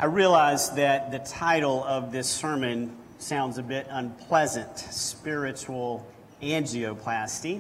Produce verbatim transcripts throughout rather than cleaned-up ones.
I realize that the title of this sermon sounds a bit unpleasant, spiritual angioplasty.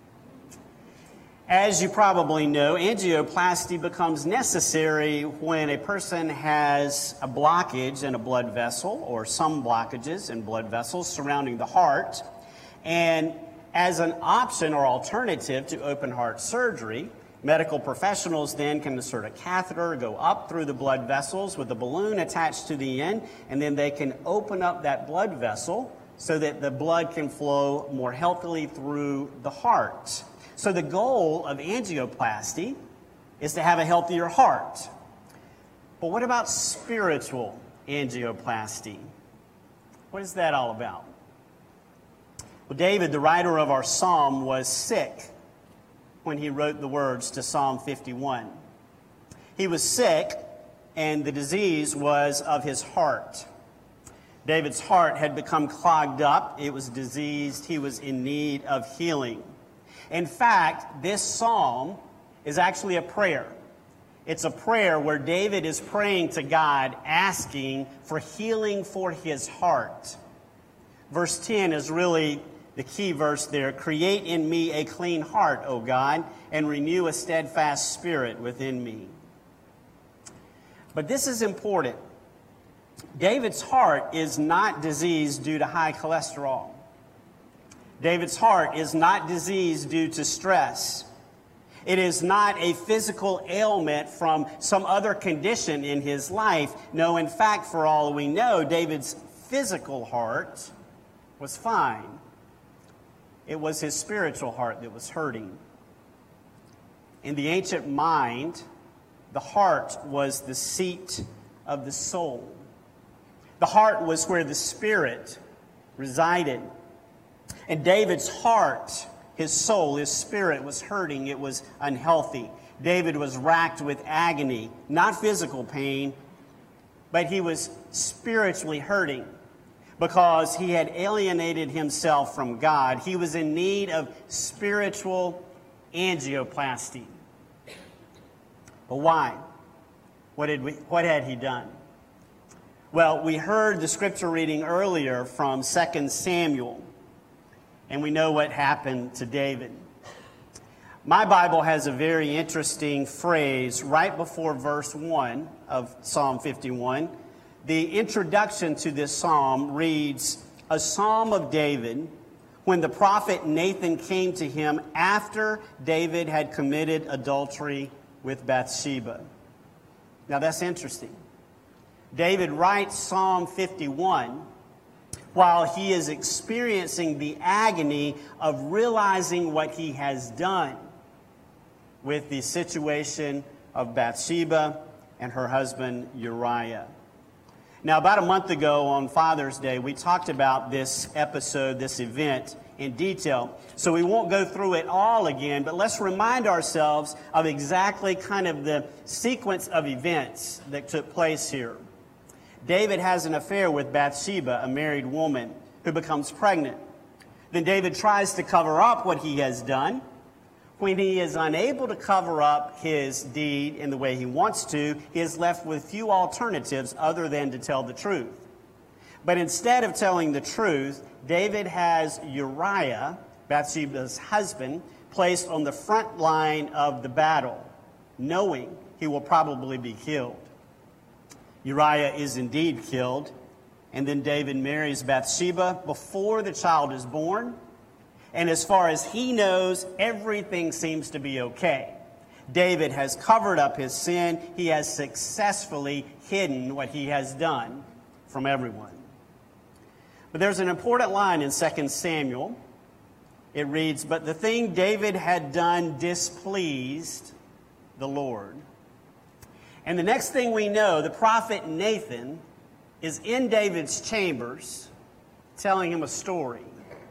As you probably know, angioplasty becomes necessary when a person has a blockage in a blood vessel or some blockages in blood vessels surrounding the heart. And as an option or alternative to open heart surgery, medical professionals then can insert a catheter, go up through the blood vessels with a balloon attached to the end, and then they can open up that blood vessel so that the blood can flow more healthily through the heart. So the goal of angioplasty is to have a healthier heart. But what about spiritual angioplasty? What is that all about? Well, David, the writer of our psalm, was sick when he wrote the words to Psalm fifty-one. He was sick, and the disease was of his heart. David's heart had become clogged up. It was diseased. He was in need of healing. In fact, this psalm is actually a prayer. It's a prayer where David is praying to God, asking for healing for his heart. Verse ten is really the key verse there. Create in me a clean heart, O God, and renew a steadfast spirit within me. But this is important. David's heart is not diseased due to high cholesterol. David's heart is not diseased due to stress. It is not a physical ailment from some other condition in his life. No, in fact, for all we know, David's physical heart was fine. It was his spiritual heart that was hurting. In the ancient mind, the heart was the seat of the soul. The heart was where the spirit resided. And David's heart, his soul, his spirit was hurting. It was unhealthy. David was racked with agony, not physical pain, but he was spiritually hurting because he had alienated himself from God. He was in need of spiritual angioplasty. But why? What did we, what had he done? Well, we heard the scripture reading earlier from Second Samuel. And we know what happened to David. My Bible has a very interesting phrase right before verse one of Psalm fifty-one. The introduction to this psalm reads, "A psalm of David when the prophet Nathan came to him after David had committed adultery with Bathsheba." Now that's interesting. David writes Psalm fifty-one while he is experiencing the agony of realizing what he has done with the situation of Bathsheba and her husband Uriah. Now, about a month ago on Father's Day, we talked about this episode, this event in detail. So we won't go through it all again, but let's remind ourselves of exactly kind of the sequence of events that took place here. David has an affair with Bathsheba, a married woman, who becomes pregnant. Then David tries to cover up what he has done. When he is unable to cover up his deed in the way he wants to, he is left with few alternatives other than to tell the truth. But instead of telling the truth, David has Uriah, Bathsheba's husband, placed on the front line of the battle, knowing he will probably be killed. Uriah is indeed killed, and then David marries Bathsheba before the child is born. And as far as he knows, everything seems to be okay. David has covered up his sin. He has successfully hidden what he has done from everyone. But there's an important line in Second Samuel. It reads, "But the thing David had done displeased the Lord." And the next thing we know, the prophet Nathan is in David's chambers telling him a story.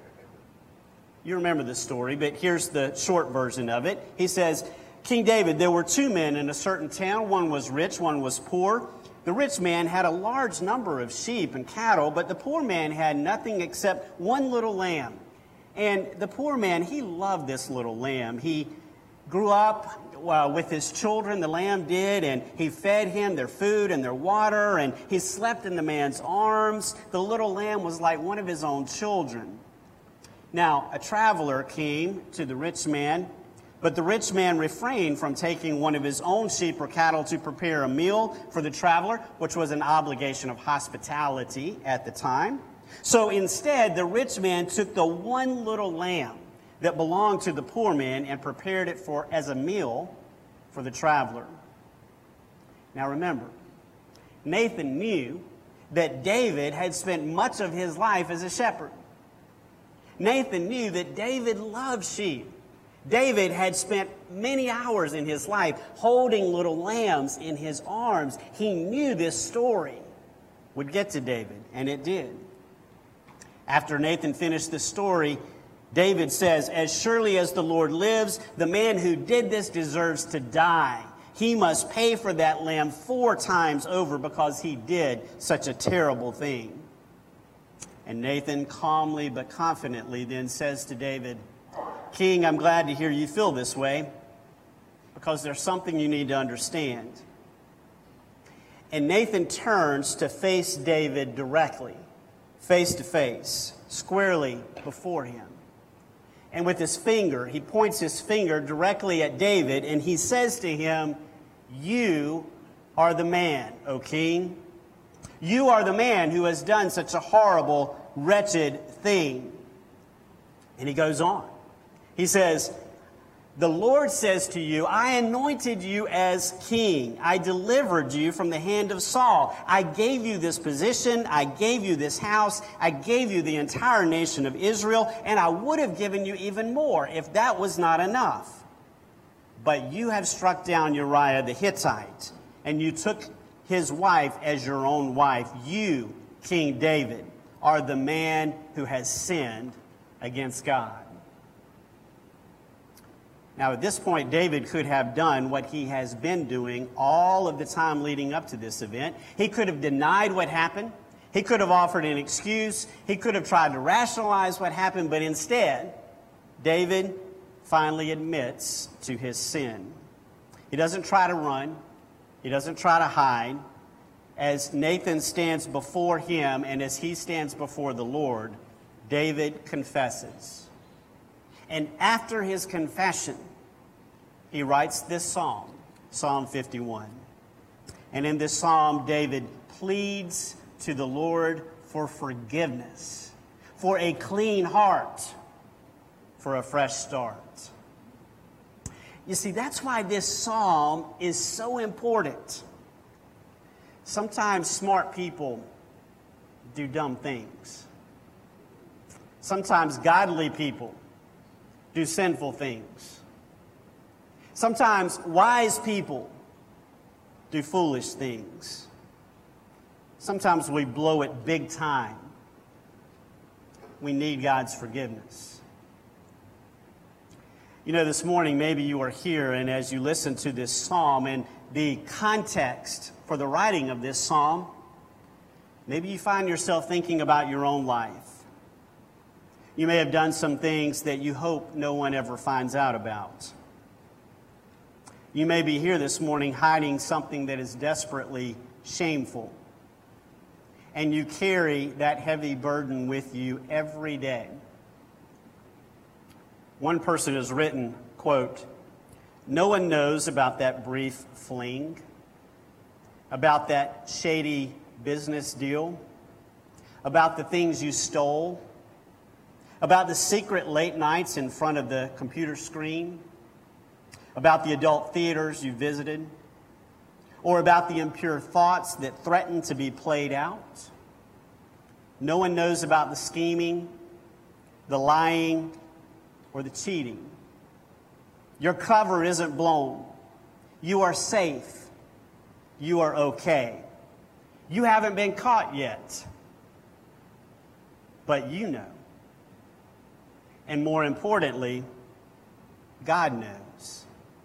You remember the story, but here's the short version of it. He says, "King David, there were two men in a certain town. One was rich, one was poor. The rich man had a large number of sheep and cattle, but the poor man had nothing except one little lamb. And the poor man, he loved this little lamb. He grew up uh, with his children, the lamb did, and he fed him their food and their water, and he slept in the man's arms. The little lamb was like one of his own children. Now, a traveler came to the rich man, but the rich man refrained from taking one of his own sheep or cattle to prepare a meal for the traveler, which was an obligation of hospitality at the time. So instead, the rich man took the one little lamb that belonged to the poor man and prepared it for as a meal for the traveler. Now remember, Nathan knew that David had spent much of his life as a shepherd. Nathan knew that David loved sheep. David had spent many hours in his life holding little lambs in his arms. He knew this story would get to David, and it did. After Nathan finished the story, David says, "As surely as the Lord lives, the man who did this deserves to die. He must pay for that lamb four times over because he did such a terrible thing." And Nathan calmly but confidently then says to David, "King, I'm glad to hear you feel this way because there's something you need to understand." And Nathan turns to face David directly, face to face, squarely before him. And with his finger, he points his finger directly at David, and he says to him, "You are the man, O king. You are the man who has done such a horrible, wretched thing." And he goes on. He says, "The Lord says to you, I anointed you as king. I delivered you from the hand of Saul. I gave you this position. I gave you this house. I gave you the entire nation of Israel. And I would have given you even more if that was not enough. But you have struck down Uriah the Hittite, and you took his wife as your own wife. You, King David, are the man who has sinned against God." Now, at this point, David could have done what he has been doing all of the time leading up to this event. He could have denied what happened. He could have offered an excuse. He could have tried to rationalize what happened. But instead, David finally admits to his sin. He doesn't try to run. He doesn't try to hide. As Nathan stands before him and as he stands before the Lord, David confesses. And after his confession, he writes this psalm, Psalm fifty-one. And in this psalm, David pleads to the Lord for forgiveness, for a clean heart, for a fresh start. You see, that's why this psalm is so important. Sometimes smart people do dumb things. Sometimes godly people do sinful things. Sometimes wise people do foolish things. Sometimes we blow it big time. We need God's forgiveness. You know, this morning maybe you are here, and as you listen to this psalm and the context for the writing of this psalm, maybe you find yourself thinking about your own life. You may have done some things that you hope no one ever finds out about. You may be here this morning hiding something that is desperately shameful. And you carry that heavy burden with you every day. One person has written, quote, "No one knows about that brief fling, about that shady business deal, about the things you stole, about the secret late nights in front of the computer screen, about the adult theaters you visited, or about the impure thoughts that threaten to be played out. No one knows about the scheming, the lying, or the cheating. Your cover isn't blown. You are safe. You are okay. You haven't been caught yet. But you know. And more importantly, God knows."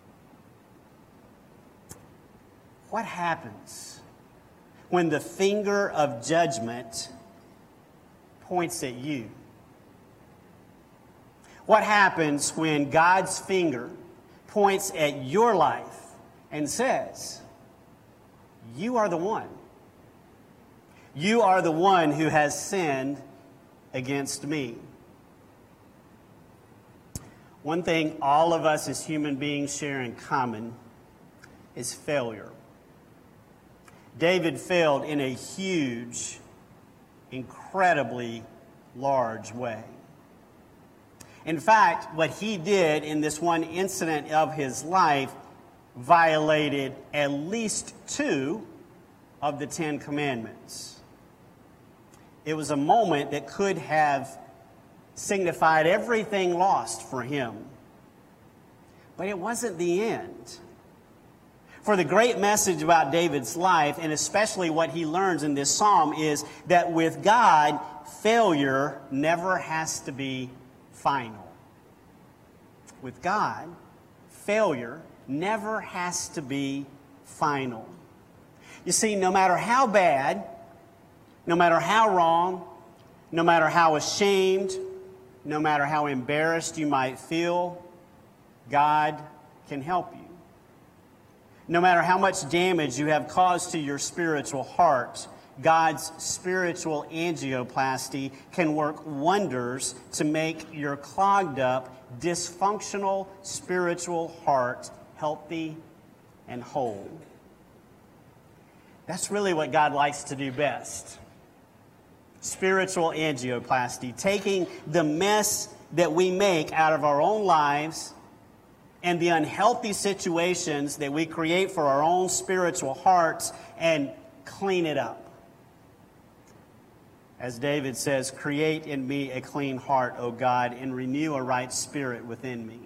What happens when the finger of judgment points at you? What happens when God's finger points at your life and says, you are the one. You are the one who has sinned against me. One thing all of us as human beings share in common is failure. David failed in a huge, incredibly large way. In fact, what he did in this one incident of his life violated at least two of the Ten Commandments. It was a moment that could have signified everything lost for him. But it wasn't the end. For the great message about David's life, and especially what he learns in this psalm, is that with God, failure never has to be final. With God, failure never has to be final. You see, no matter how bad, no matter how wrong, no matter how ashamed, no matter how embarrassed you might feel, God can help you. No matter how much damage you have caused to your spiritual heart, God's spiritual angioplasty can work wonders to make your clogged up, dysfunctional spiritual heart healthy and whole. That's really what God likes to do best. Spiritual angioplasty, taking the mess that we make out of our own lives and the unhealthy situations that we create for our own spiritual hearts and clean it up. As David says, create in me a clean heart, O God, and renew a right spirit within me.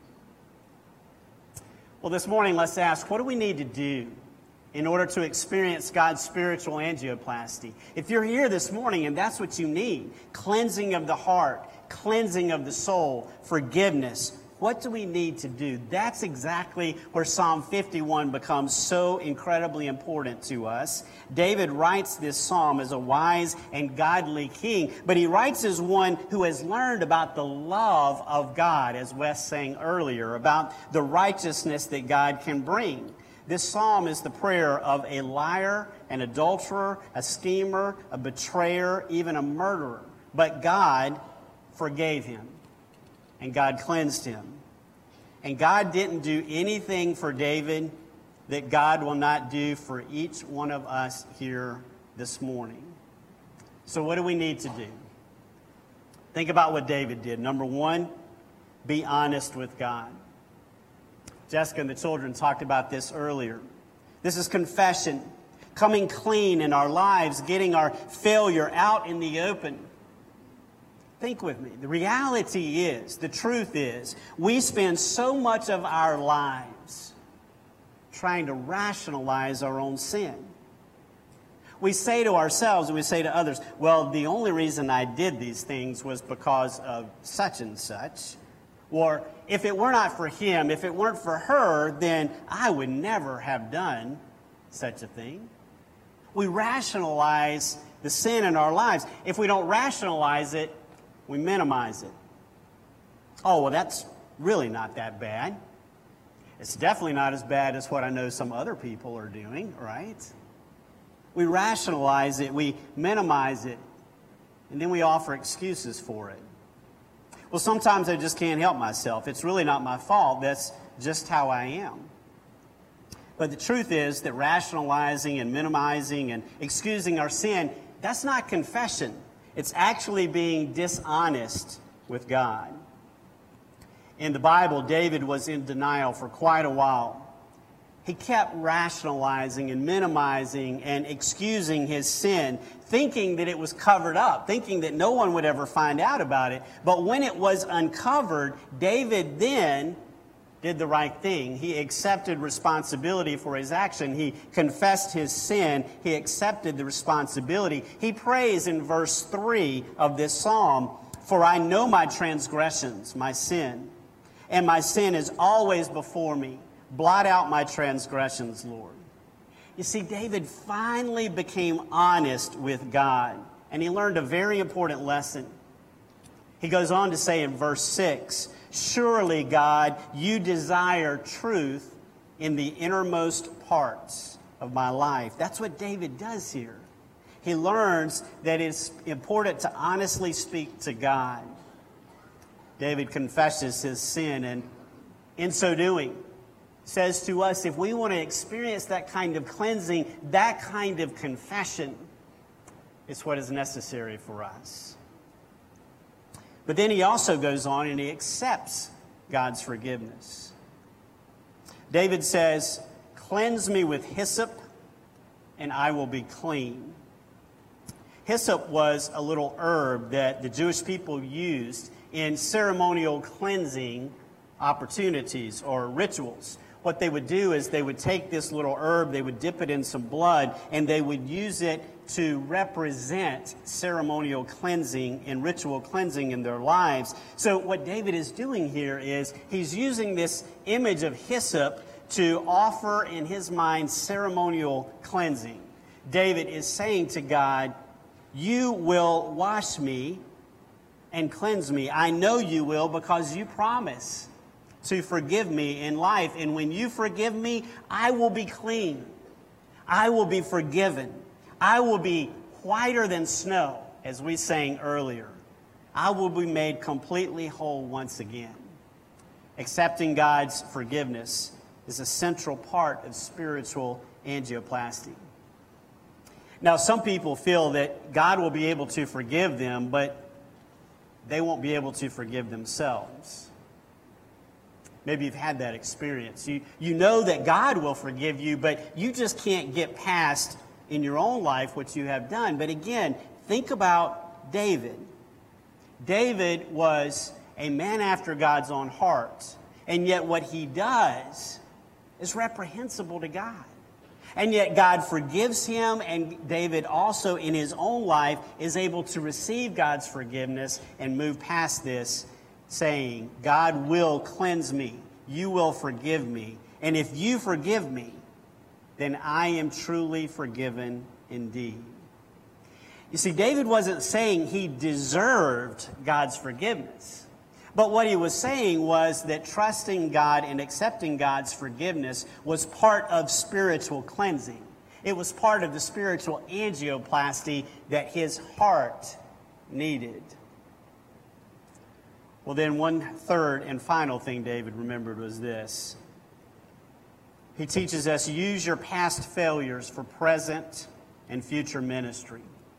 Well, this morning, let's ask, what do we need to do in order to experience God's spiritual angioplasty? If you're here this morning and that's what you need, cleansing of the heart, cleansing of the soul, forgiveness, what do we need to do? That's exactly where Psalm fifty-one becomes so incredibly important to us. David writes this psalm as a wise and godly king, but he writes as one who has learned about the love of God, as Wes sang earlier, about the righteousness that God can bring. This psalm is the prayer of a liar, an adulterer, a schemer, a betrayer, even a murderer. But God forgave him. And God cleansed him. And God didn't do anything for David that God will not do for each one of us here this morning. So what do we need to do? Think about what David did. Number one, be honest with God. Jessica and the children talked about this earlier. This is confession, coming clean in our lives, getting our failure out in the open. Think with me. The reality is, the truth is, we spend so much of our lives trying to rationalize our own sin. We say to ourselves and we say to others, well, the only reason I did these things was because of such and such. Or if it were not for him, if it weren't for her, then I would never have done such a thing. We rationalize the sin in our lives. If we don't rationalize it, we minimize it. Oh, well, that's really not that bad. It's definitely not as bad as what I know some other people are doing, right? We rationalize it, we minimize it, and then we offer excuses for it. Well, sometimes I just can't help myself. It's really not my fault. That's just how I am. But the truth is that rationalizing and minimizing and excusing our sin, that's not confession. It's actually being dishonest with God. In the Bible, David was in denial for quite a while. He kept rationalizing and minimizing and excusing his sin, thinking that it was covered up, thinking that no one would ever find out about it. But when it was uncovered, David then did the right thing. He accepted responsibility for his action. He confessed his sin. He accepted the responsibility. He prays in verse three of this psalm, "For I know my transgressions, my sin, and my sin is always before me. Blot out my transgressions, Lord." You see, David finally became honest with God, and he learned a very important lesson. He goes on to say in verse six, Surely, God, you desire truth in the innermost parts of my life. That's what David does here. He learns that it's important to honestly speak to God. David confesses his sin, and in so doing, says to us, if we want to experience that kind of cleansing, that kind of confession, it's what is necessary for us. But then he also goes on and he accepts God's forgiveness. David says, cleanse me with hyssop, and I will be clean. Hyssop was a little herb that the Jewish people used in ceremonial cleansing opportunities or rituals. What they would do is they would take this little herb, they would dip it in some blood, and they would use it to represent ceremonial cleansing and ritual cleansing in their lives. So what David is doing here is he's using this image of hyssop to offer in his mind ceremonial cleansing. David is saying to God, you will wash me and cleanse me. I know you will because you promise to forgive me in life. And when you forgive me, I will be clean. I will be forgiven. I will be whiter than snow, as we sang earlier. I will be made completely whole once again. Accepting God's forgiveness is a central part of spiritual angioplasty. Now, some people feel that God will be able to forgive them, but they won't be able to forgive themselves. Maybe you've had that experience. You, you know that God will forgive you, but you just can't get past in your own life what you have done. But again, think about David. David was a man after God's own heart, and yet what he does is reprehensible to God. And yet God forgives him, and David also in his own life is able to receive God's forgiveness and move past this, saying, God will cleanse me. You will forgive me. And if you forgive me, then I am truly forgiven indeed. You see, David wasn't saying he deserved God's forgiveness. But what he was saying was that trusting God and accepting God's forgiveness was part of spiritual cleansing. It was part of the spiritual angioplasty that his heart needed. Well, then one third and final thing David remembered was this. He teaches us, use your past failures for present and future ministry.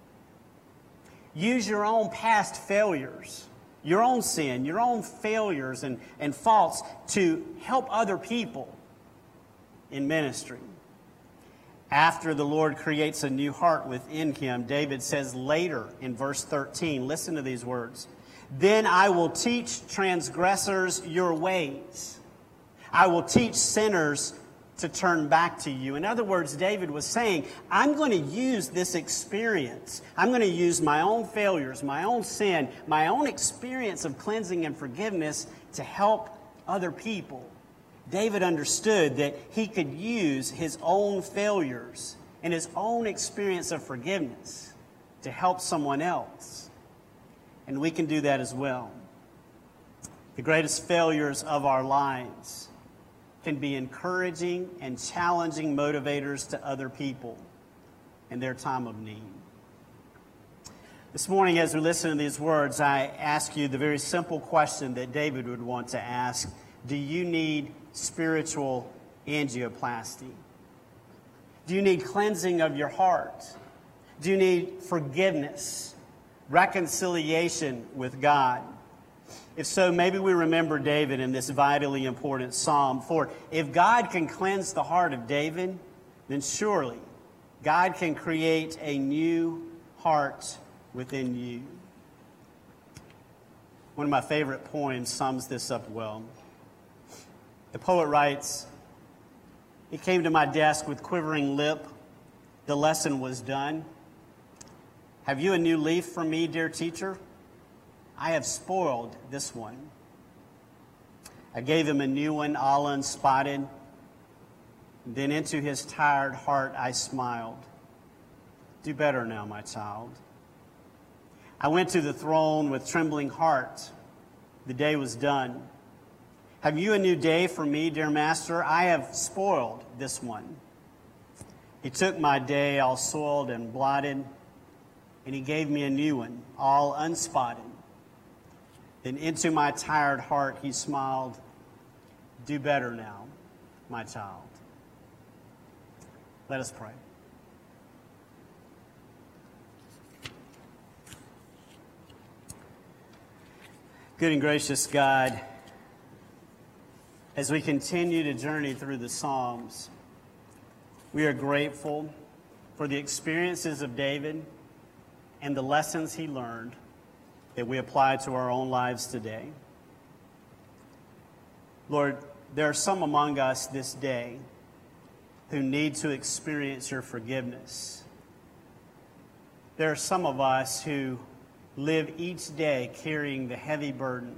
Use your own past failures, your own sin, your own failures and, and faults to help other people in ministry. After the Lord creates a new heart within him, David says later in verse thirteen, listen to these words, then I will teach transgressors your ways. I will teach sinners to turn back to you. In other words, David was saying, I'm going to use this experience. I'm going to use my own failures, my own sin, my own experience of cleansing and forgiveness to help other people. David understood that he could use his own failures and his own experience of forgiveness to help someone else. And we can do that as well. The greatest failures of our lives can be encouraging and challenging motivators to other people in their time of need. This morning, as we listen to these words, I ask you the very simple question that David would want to ask. Do you need spiritual angioplasty? Do you need cleansing of your heart? Do you need forgiveness, reconciliation with God? If so, maybe we remember David in this vitally important psalm. For if God can cleanse the heart of David, then surely God can create a new heart within you. One of my favorite poems sums this up well. The poet writes, "He came to my desk with quivering lip. The lesson was done. Have you a new leaf for me, dear teacher? I have spoiled this one." I gave him a new one, all unspotted. Then into his tired heart I smiled. Do better now, my child. I went to the throne with trembling heart. The day was done. Have you a new day for me, dear Master? I have spoiled this one. He took my day all soiled and blotted, and he gave me a new one, all unspotted. Then into my tired heart he smiled, do better now, my child. Let us pray. Good and gracious God, as we continue to journey through the Psalms, we are grateful for the experiences of David and the lessons he learned that we apply to our own lives today. Lord, there are some among us this day who need to experience your forgiveness. There are some of us who live each day carrying the heavy burden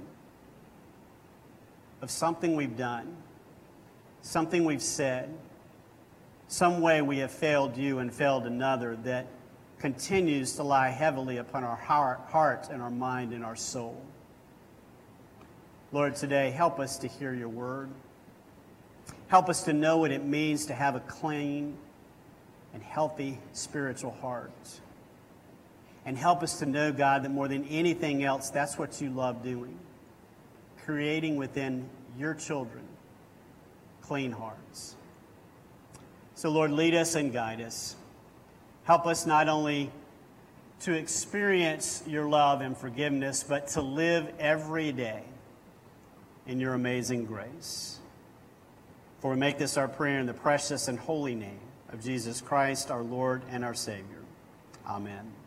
of something we've done, something we've said, some way we have failed you and failed another that continues to lie heavily upon our heart, heart and our mind and our soul. Lord, today, help us to hear your word. Help us to know what it means to have a clean and healthy spiritual heart. And help us to know, God, that more than anything else, that's what you love doing. Creating within your children clean hearts. So, Lord, lead us and guide us. Help us not only to experience your love and forgiveness, but to live every day in your amazing grace. For we make this our prayer in the precious and holy name of Jesus Christ, our Lord and our Savior. Amen.